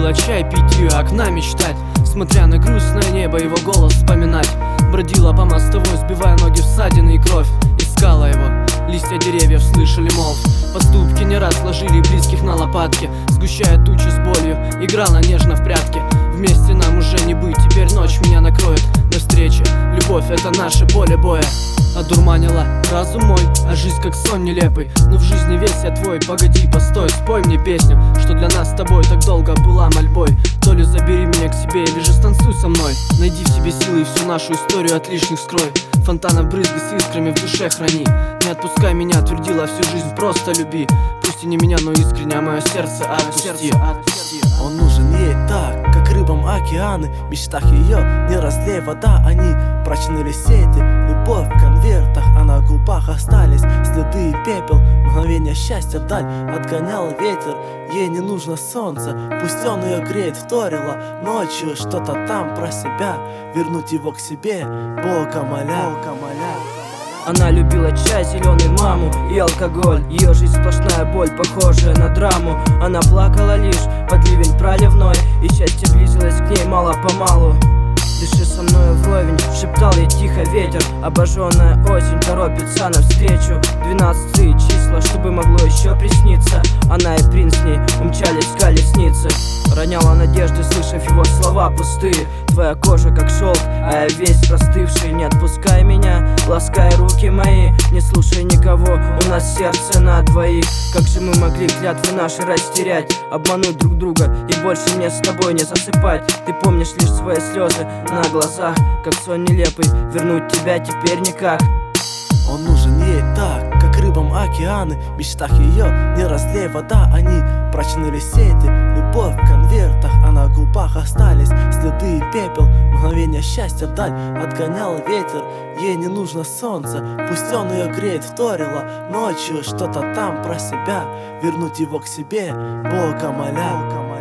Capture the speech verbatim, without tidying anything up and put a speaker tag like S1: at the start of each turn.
S1: Любила чай пить и окна мечтать, смотря на грустное небо, его голос вспоминать. Бродила по мостовой, сбивая ноги в ссадины и кровь. Искала его, листья деревьев слышали молв. Поступки не раз ложили близких на лопатки, сгущая тучи с болью, играла нежно в прятки. Вместе нам уже не быть, теперь ночь меня накроет. До встречи, любовь — это наше поле боя. Одурманила разум мой, а жизнь как сон нелепый. Но в жизни весь я твой, погоди, постой, спой мне песню, что для нас с тобой так долго была мольбой. То ли забери меня к себе, или же станцуй со мной. Найди в себе силы и всю нашу историю от лишних скрой. Фонтанов брызги с искрами в душе храни. Не отпускай меня, твердила всю жизнь, просто люби. Пусть и не меня, но искренне, а мое сердце отпусти.
S2: Он нужен ей так, как рыбам океаны. В мечтах ее не разлей вода, они прочныли сети. Любовь в конвертах, а на губах остались следы и пепел. Мгновение счастья вдаль отгонял ветер. Ей не нужно солнце, пусть он ее греет. Вторила ночью что-то там про себя, вернуть его к себе, Бога моля, Бога моля.
S3: Она любила чай, зеленый, маму и алкоголь. Ее жизнь сплошная боль, похожая на драму. Она плакала лишь под ливень проливной, и счастье близилось к ней мало-помалу. Дыши со мною вровень, шептал ей тихо ветер. Обожженная осень торопится навстречу. Двенадцатые числа, чтобы могло еще присниться. Она и принц с ней умчались в колеснице. Роняла надежды, слышав его слова пустые. Твоя кожа как шелк, а я весь простывший. Не отпускай меня, ласкай руки мои. Не слушай никого, у нас сердце на двоих. Как же мы могли клятвы наши растерять, обмануть друг друга и больше мне с тобой не засыпать. Ты помнишь лишь свои слезы на глазах, как сон нелепый, вернуть тебя теперь никак.
S2: Он нужен ей так, как рыбам океаны. В мечтах ее не разлей вода, они прочныли сети. Любовь в конвертах, а на губах остались следы и пепел. Мгновение счастья вдаль отгонял ветер. Ей не нужно солнце, пусть он ее греет. Вторила ночью что-то там про себя, вернуть его к себе, Бога моля.